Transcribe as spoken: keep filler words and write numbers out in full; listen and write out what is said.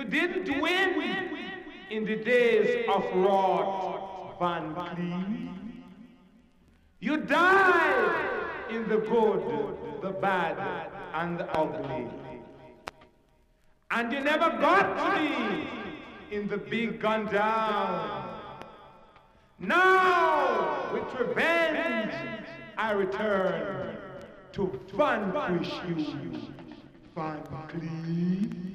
didn't win in the days of Rod Van Cleef. You died in the good, the bad, and the ugly. And you never got to be in the big gun down. Now, with revenge, I return to vanquish you, Van Cleef.